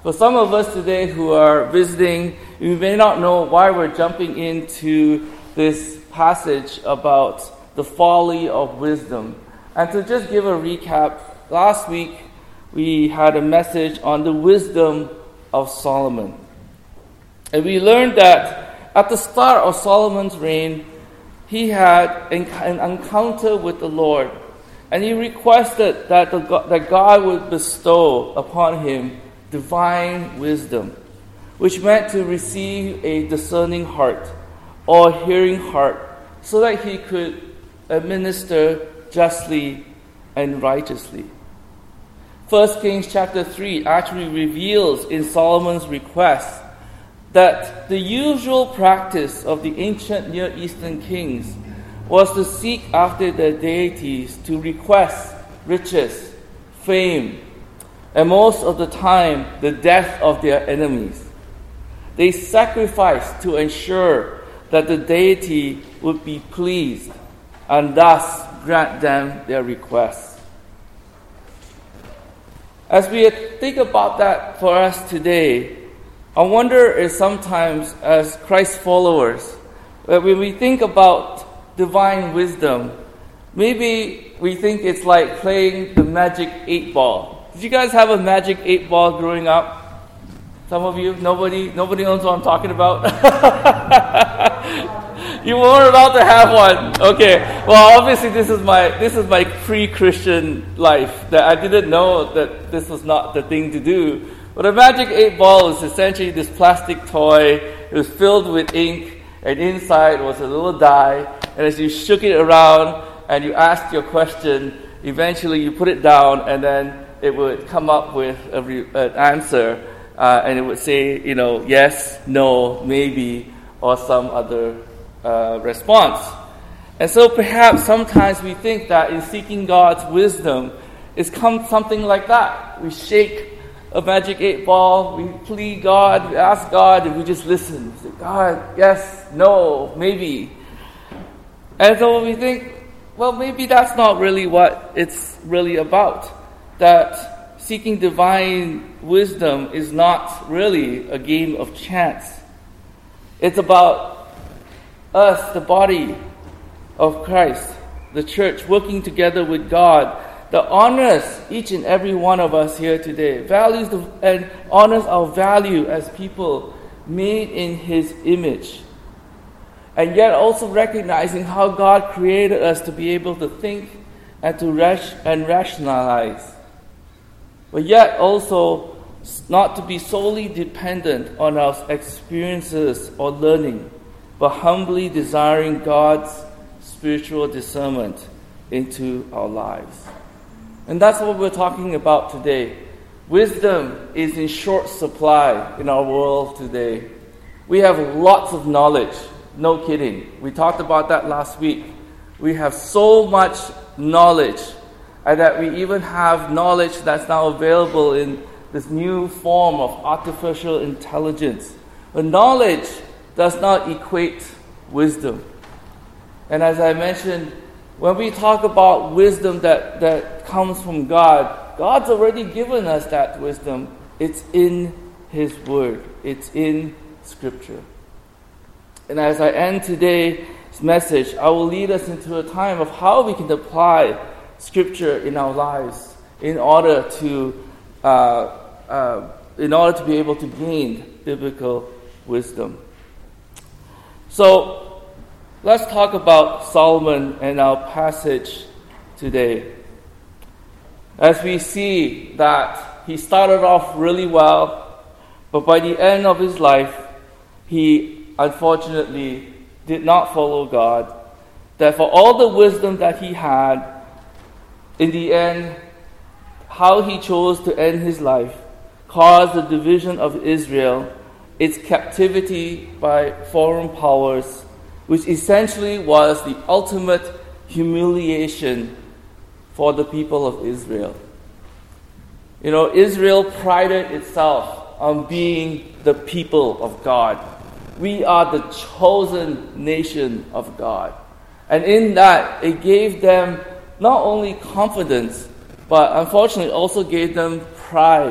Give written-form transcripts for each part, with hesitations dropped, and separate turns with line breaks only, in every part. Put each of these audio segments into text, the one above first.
For some of us today who are visiting, you may not know why we're jumping into this passage about the folly of wisdom. And to just give a recap, last week we had a message on the wisdom of Solomon. And we learned that at the start of Solomon's reign, he had an encounter with the Lord. And he requested that God would bestow upon him divine wisdom, which meant to receive a discerning heart or hearing heart so that he could administer justly and righteously. 1 Kings chapter 3 actually reveals in Solomon's request that the usual practice of the ancient Near Eastern kings was to seek after their deities to request riches, fame, and most of the time, the death of their enemies. They sacrificed to ensure that the deity would be pleased and thus grant them their requests. As we think about that for us today, I wonder if sometimes as Christ followers, when we think about divine wisdom, maybe we think it's like playing the magic 8-ball. Did you guys have a magic 8-ball growing up? Some of you? Nobody knows what I'm talking about? You weren't about to have one. Okay. Well, obviously this is my pre-Christian life, that I didn't know that this was not the thing to do. But a magic 8-ball is essentially this plastic toy. It was filled with ink, and inside was a little die. And as you shook it around and you asked your question, eventually you put it down, and then it would come up with an answer, and it would say, yes, no, maybe, or some other response. And so perhaps sometimes we think that in seeking God's wisdom, it's something like that. We shake a magic 8-ball, we plead God, we ask God, and we just listen. We say, God, yes, no, maybe. And so we think, well, maybe that's not really what it's really about. That seeking divine wisdom is not really a game of chance. It's about us, the body of Christ, the church, working together with God that honors each and every one of us here today, values and honors our value as people made in His image, and yet also recognizing how God created us to be able to think and to rationalize, but yet also not to be solely dependent on our experiences or learning, but humbly desiring God's spiritual discernment into our lives. And that's what we're talking about today. Wisdom is in short supply in our world today. We have lots of knowledge, no kidding. We talked about that last week. We have so much knowledge, and that we even have knowledge that's now available in this new form of artificial intelligence. But knowledge does not equate wisdom. And as I mentioned, when we talk about wisdom that comes from God, God's already given us that wisdom. It's in His Word. It's in Scripture. And as I end today's message, I will lead us into a time of how we can apply Scripture in our lives in order to be able to gain biblical wisdom. So let's talk about Solomon and our passage today. As we see that he started off really well, but by the end of his life, he unfortunately did not follow God. That for all the wisdom that he had, in the end, how he chose to end his life caused the division of Israel, its captivity by foreign powers, which essentially was the ultimate humiliation for the people of Israel. Israel prided itself on being the people of God. We are the chosen nation of God. And in that, it gave them not only confidence, but unfortunately also gave them pride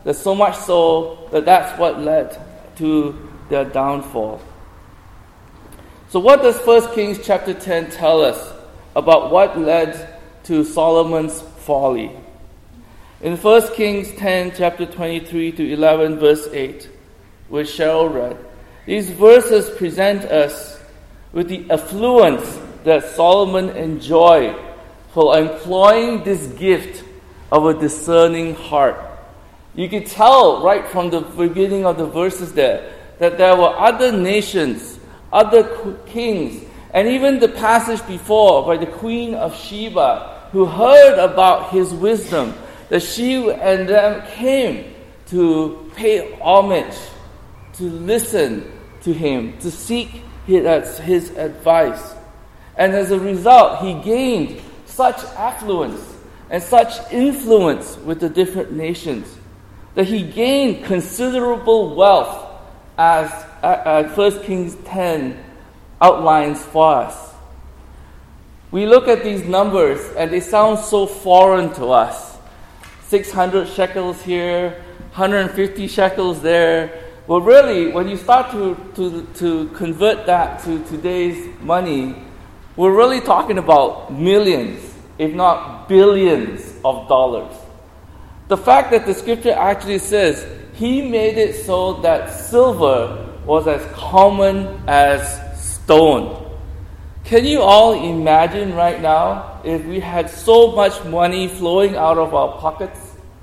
There's so much so that that's what led to their downfall. So what does 1 Kings chapter 10 tell us about what led to Solomon's folly? In 1 Kings 10, chapter 23 to 11, verse 8, which Cheryl read, these verses present us with the affluence that Solomon enjoyed for employing this gift of a discerning heart. You could tell right from the beginning of the verses there that there were other nations, other kings, and even the passage before by the Queen of Sheba who heard about his wisdom, that she and them came to pay homage, to listen to him, to seek his advice. And as a result, he gained such affluence and such influence with the different nations that he gained considerable wealth, as 1 Kings 10 outlines for us. We look at these numbers and they sound so foreign to us. 600 shekels here, 150 shekels there. But really, when you start to convert that to today's money, we're really talking about millions, if not billions of dollars. The fact that the scripture actually says he made it so that silver was as common as stone. Can you all imagine right now if we had so much money flowing out of our pockets?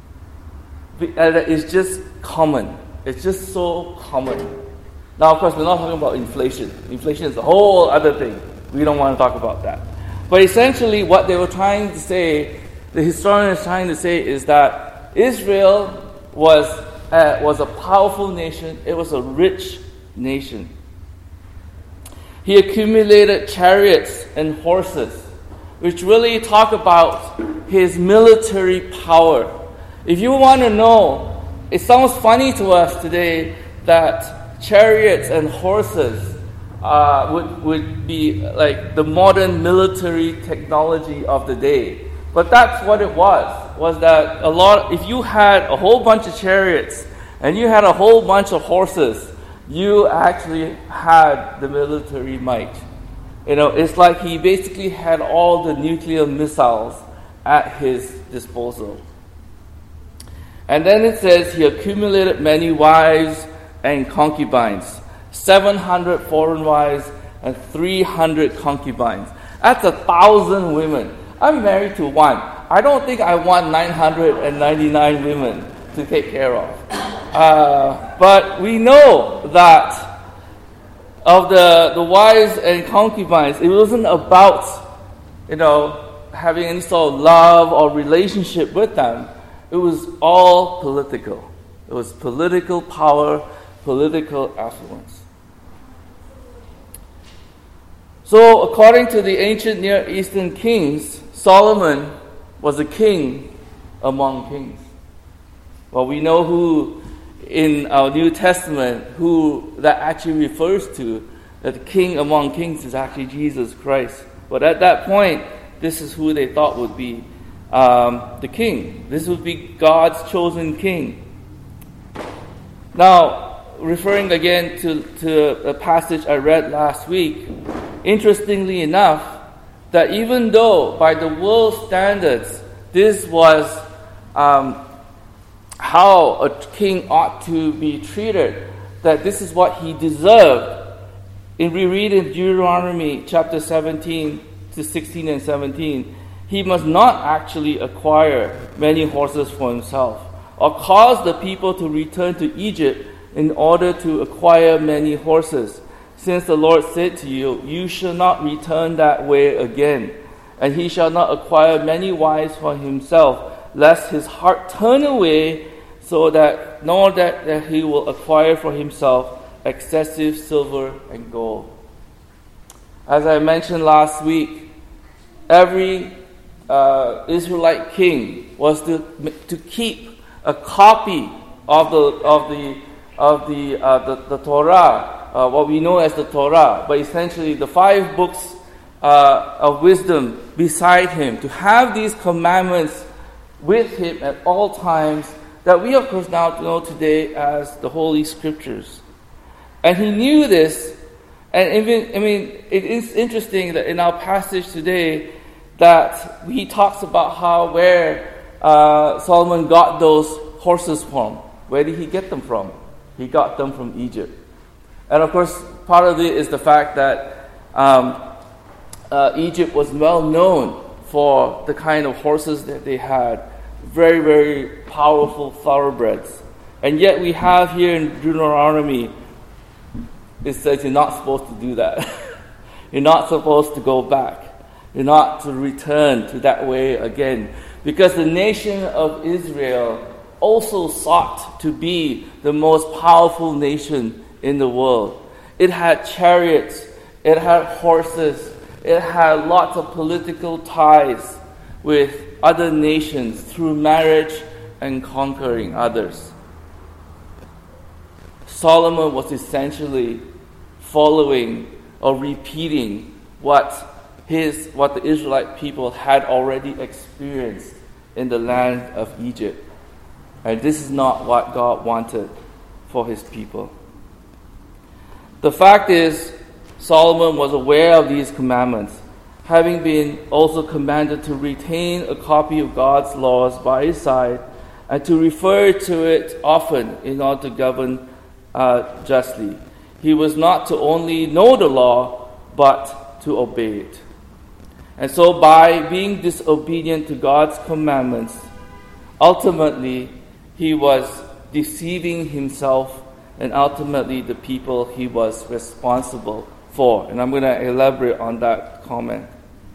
It's just common. It's just so common. Now, of course, we're not talking about inflation. Inflation is a whole other thing. We don't want to talk about that. But essentially, what they were trying to say, the historian is trying to say, is that Israel was a powerful nation. It was a rich nation. He accumulated chariots and horses, which really talk about his military power. If you want to know, it sounds funny to us today that chariots and horses would be like the modern military technology of the day. But that's what it was that if you had a whole bunch of chariots and you had a whole bunch of horses, you actually had the military might. It's like he basically had all the nuclear missiles at his disposal. And then it says he accumulated many wives and concubines, 700 foreign wives and 300 concubines. That's 1,000 women. I'm married to one. I don't think I want 999 women to take care of. But we know that of the wives and concubines, it wasn't about, having any sort of love or relationship with them. It was all political. It was political power, political affluence. So, according to the ancient Near Eastern kings, Solomon was a king among kings. Well, we know who in our New Testament, who that actually refers to, that the king among kings is actually Jesus Christ. But at that point, this is who they thought would be the king. This would be God's chosen king. Now, referring again to a passage I read last week, interestingly enough, that even though by the world standards, this was how a king ought to be treated, that this is what he deserved. And we read in Deuteronomy chapter 17 to 16 and 17, he must not actually acquire many horses for himself, or cause the people to return to Egypt in order to acquire many horses. Since the Lord said to you, you shall not return that way again, and he shall not acquire many wives for himself, lest his heart turn away, nor that he will acquire for himself excessive silver and gold. As I mentioned last week, every Israelite king was to keep a copy of the Torah, what we know as the Torah, but essentially the 5 books of wisdom beside him, to have these commandments with him at all times, that we of course now know today as the Holy Scriptures. And he knew this, and it is interesting that in our passage today that he talks about where Solomon got those horses from. Where did he get them from? He got them from Egypt. And of course, part of it is the fact that Egypt was well known for the kind of horses that they had. Very, very powerful thoroughbreds. And yet we have here in Deuteronomy, it says you're not supposed to do that. You're not supposed to go back. You're not to return to that way again. Because the nation of Israel also sought to be the most powerful nation in the world. It had chariots, it had horses, it had lots of political ties with other nations through marriage and conquering others. Solomon was essentially following or repeating what the Israelite people had already experienced in the land of Egypt. And this is not what God wanted for his people. The fact is, Solomon was aware of these commandments, having been also commanded to retain a copy of God's laws by his side and to refer to it often in order to govern justly. He was not to only know the law, but to obey it. And so by being disobedient to God's commandments, ultimately he was deceiving himself and ultimately the people he was responsible for. And I'm going to elaborate on that comment.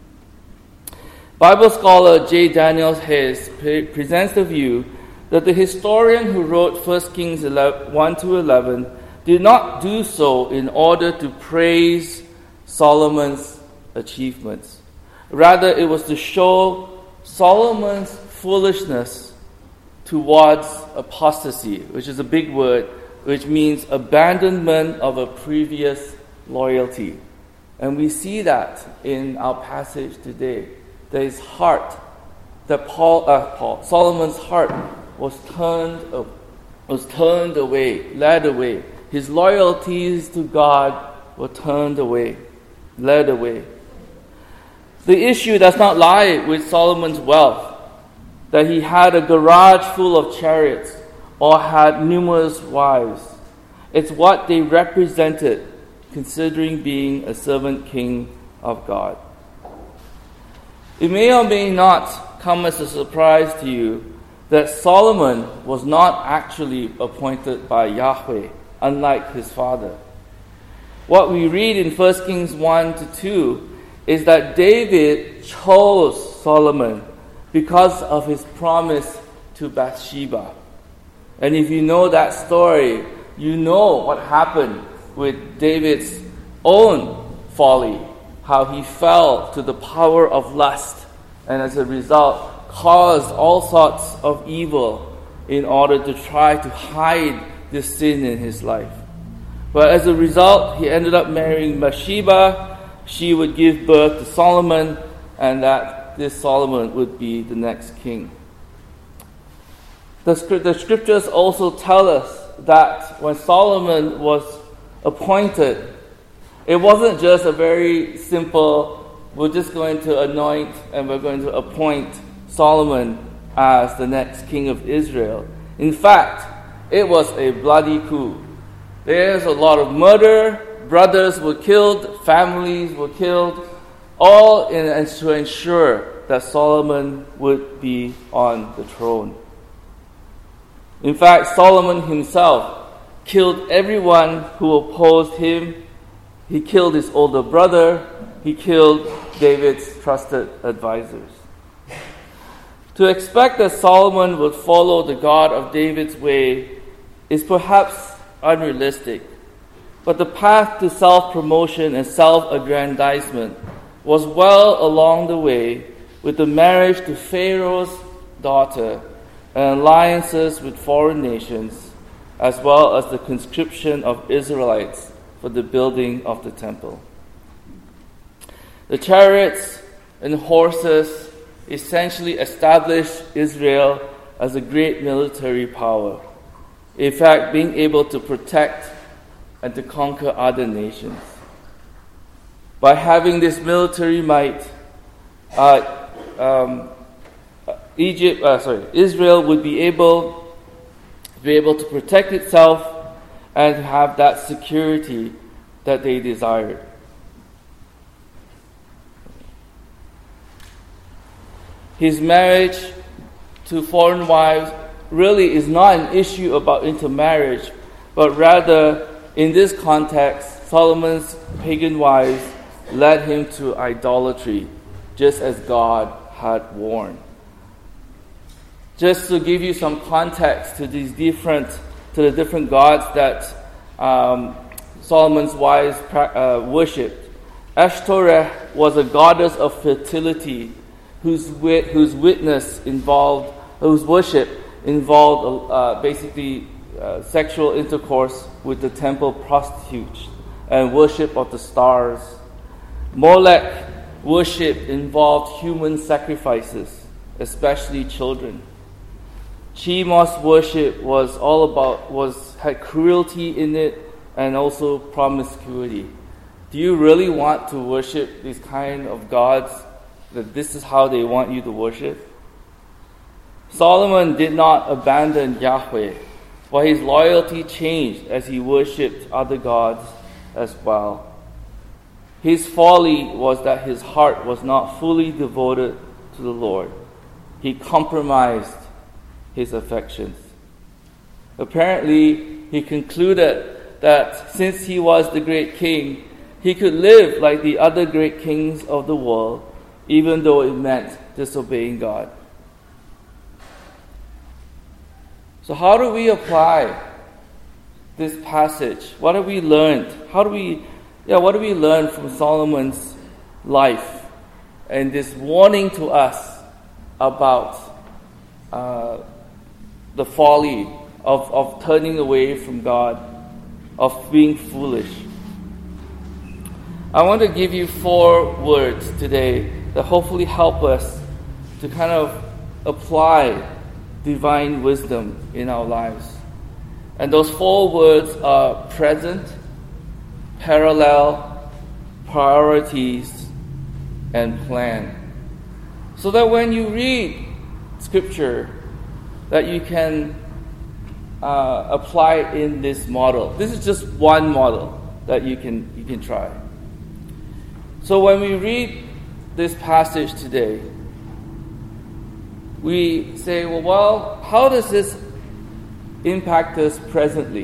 Bible scholar J. Daniel Hayes presents the view that the historian who wrote 1 Kings 1-11 did not do so in order to praise Solomon's achievements. Rather, it was to show Solomon's foolishness towards apostasy, which is a big word, which means abandonment of a previous loyalty. And we see that in our passage today. That his heart, Solomon's heart was turned away, led away. His loyalties to God were turned away, led away. The issue does not lie with Solomon's wealth, that he had a garage full of chariots or had numerous wives. It's what they represented, considering being a servant king of God. It may or may not come as a surprise to you that Solomon was not actually appointed by Yahweh, unlike his father. What we read in 1 Kings 1-2 is that David chose Solomon because of his promise to Bathsheba. And if you know that story, you know what happened with David's own folly, how he fell to the power of lust, and as a result caused all sorts of evil in order to try to hide this sin in his life. But as a result, he ended up marrying Bathsheba. She would give birth to Solomon, and that this Solomon would be the next king. The scriptures also tell us that when Solomon was appointed, it wasn't just a very simple, we're just going to anoint and we're going to appoint Solomon as the next king of Israel. In fact, it was a bloody coup. There's a lot of murder, brothers were killed, families were killed, all to ensure that Solomon would be on the throne. In fact, Solomon himself killed everyone who opposed him. He killed his older brother. He killed David's trusted advisors. To expect that Solomon would follow the God of David's way is perhaps unrealistic. But the path to self-promotion and self-aggrandizement was well along the way with the marriage to Pharaoh's daughter and alliances with foreign nations, as well as the conscription of Israelites for the building of the temple. The chariots and horses essentially established Israel as a great military power. In fact, being able to protect and to conquer other nations. By having this military might, Israel would be able to protect itself and to have that security that they desired. His marriage to foreign wives really is not an issue about intermarriage, but rather, in this context, Solomon's pagan wives led him to idolatry, just as God had warned. Just to give you some context to the different gods that Solomon's wives worshipped. Ashtoreth was a goddess of fertility, whose worship involved basically sexual intercourse with the temple prostitutes and worship of the stars. Molech worship involved human sacrifices, especially children. Chemosh worship had cruelty in it and also promiscuity. Do you really want to worship these kind of gods, that this is how they want you to worship? Solomon did not abandon Yahweh, but his loyalty changed as he worshipped other gods as well. His folly was that his heart was not fully devoted to the Lord. He compromised his affections. Apparently, he concluded that since he was the great king, he could live like the other great kings of the world, even though it meant disobeying God. So how do we apply this passage? What have we learned? What do we learn from Solomon's life and this warning to us about the folly of turning away from God, of being foolish? I want to give you 4 words today that hopefully help us to kind of apply divine wisdom in our lives. And those 4 words are present, parallel, priorities, and plan. So that when you read Scripture, that you can apply it in this model. This is just one model that you can try. So when we read this passage today, we say, well, how does this impact us presently?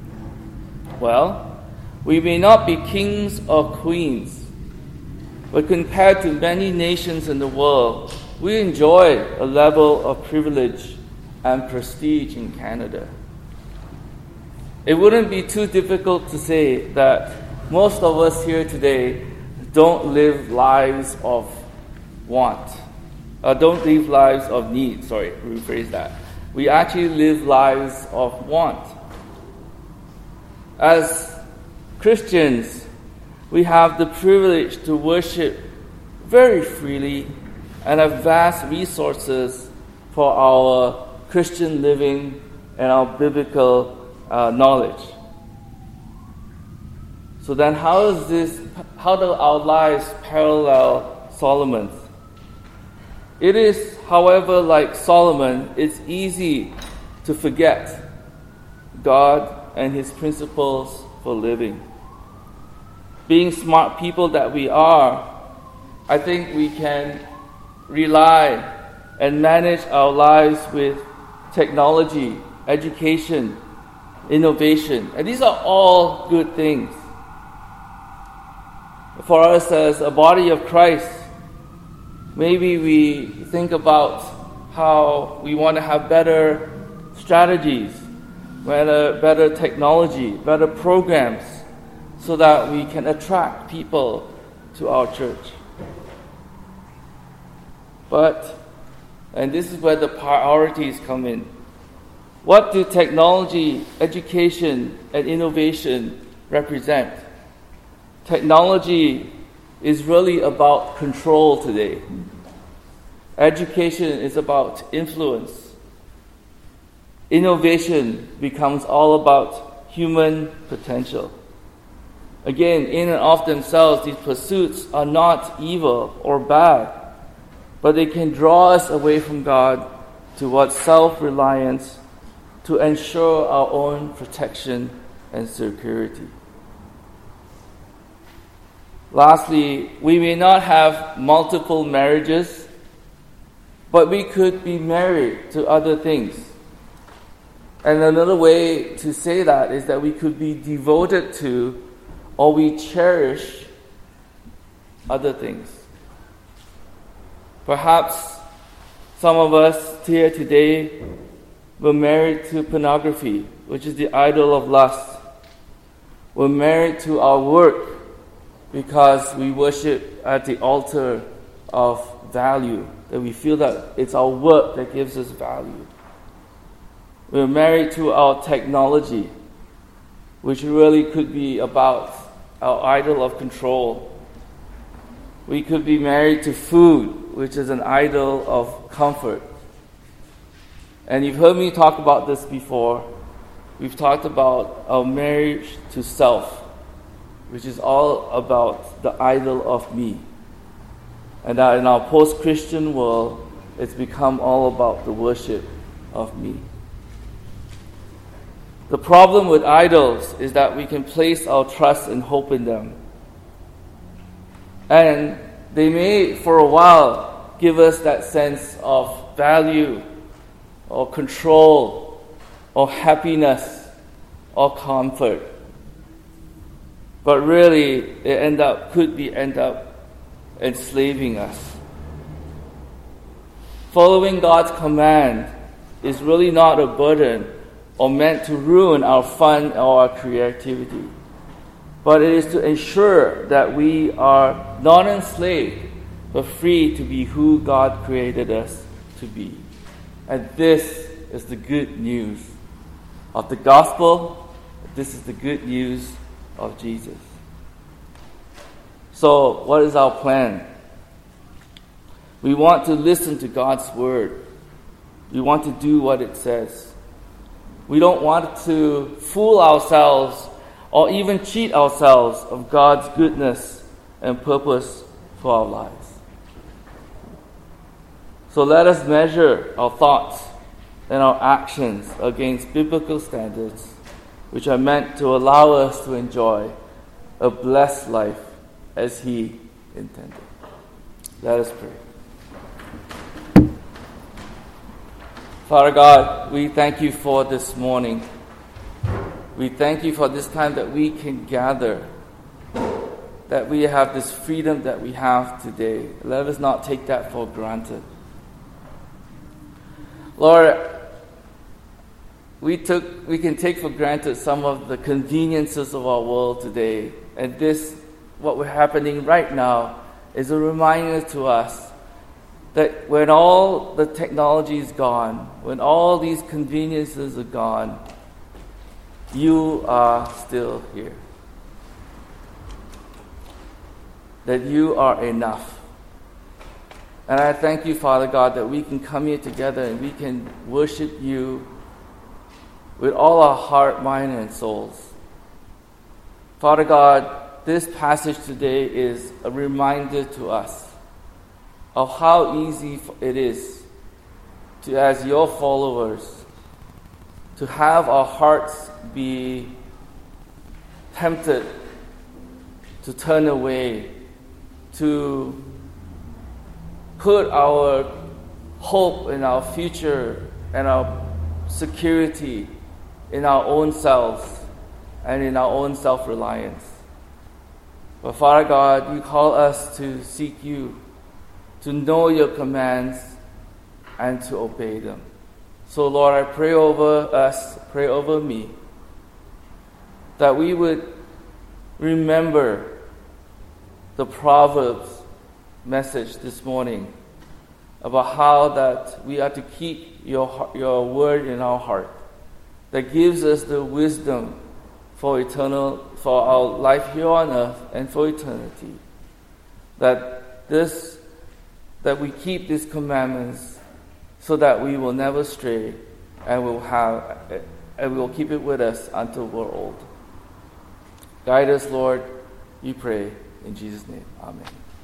Well, we may not be kings or queens, but compared to many nations in the world, we enjoy a level of privilege and prestige in Canada. It wouldn't be too difficult to say that most of us here today don't live lives of want. Don't live lives of need. Sorry, rephrase that. We actually live lives of want. As Christians, we have the privilege to worship very freely and have vast resources for our Christian living and our biblical knowledge. So then how do our lives parallel Solomon's? It is, however, like Solomon, it's easy to forget God and His principles for living. Being smart people that we are, I think we can rely and manage our lives with technology, education, innovation. And these are all good things. For us as a body of Christ, maybe we think about how we want to have better strategies, better technology, better programs, so that we can attract people to our church. And this is where the priorities come in. What do technology, education, and innovation represent? Technology is really about control today. Education is about influence. innovation becomes all about human potential. Again, in and of themselves, these pursuits are not evil or bad, but they can draw us away from God towards self-reliance to ensure our own protection and security. Lastly, we may not have multiple marriages, but we could be married to other things. And another way to say that is that we could be devoted to or we cherish other things. Perhaps some of us here today were married to pornography, which is the idol of lust. We're married to our work because we worship at the altar of value, that we feel that it's our work that gives us value. We're married to our technology, which really could be about our idol of control. We could be married to food, which is an idol of comfort. And you've heard me talk about this before. We've talked about our marriage to self, which is all about the idol of me. And that in our post-Christian world, it's become all about the worship of me. The problem with idols is that we can place our trust and hope in them. And they may, for a while, give us that sense of value or control or happiness or comfort. But really, it could end up enslaving us. Following God's command is really not a burden or meant to ruin our fun or our creativity, but it is to ensure that we are not enslaved, but free to be who God created us to be. And this is the good news of the gospel. This is the good news of Jesus. So, what is our plan? We want to listen to God's word. We want to do what it says. We don't want to fool ourselves or even cheat ourselves of God's goodness and purpose for our lives. So let us measure our thoughts and our actions against biblical standards, which are meant to allow us to enjoy a blessed life as He intended. Let us pray. Father God, we thank You for this morning. We thank You for this time that we can gather, that we have this freedom that we have today. Let us not take that for granted. Lord, we can take for granted some of the conveniences of our world today. And this, what we're happening right now, is a reminder to us that when all the technology is gone, when all these conveniences are gone, You are still here. That You are enough. And I thank You, Father God, that we can come here together and we can worship You with all our heart, mind, and souls. Father God, this passage today is a reminder to us of how easy it is to, as Your followers, to have our hearts be tempted to turn away, to put our hope in our future and our security in our own selves and in our own self-reliance. But Father God, You call us to seek You, to know Your commands, and to obey them. So Lord, I pray over us, pray over me, that we would remember the Proverbs message this morning about how that we are to keep Your word in our heart, that gives us the wisdom for our life here on earth and for eternity. That we keep these commandments so that we will never stray and we'll keep it with us until we're old. Guide us, Lord, we pray in Jesus' name. Amen.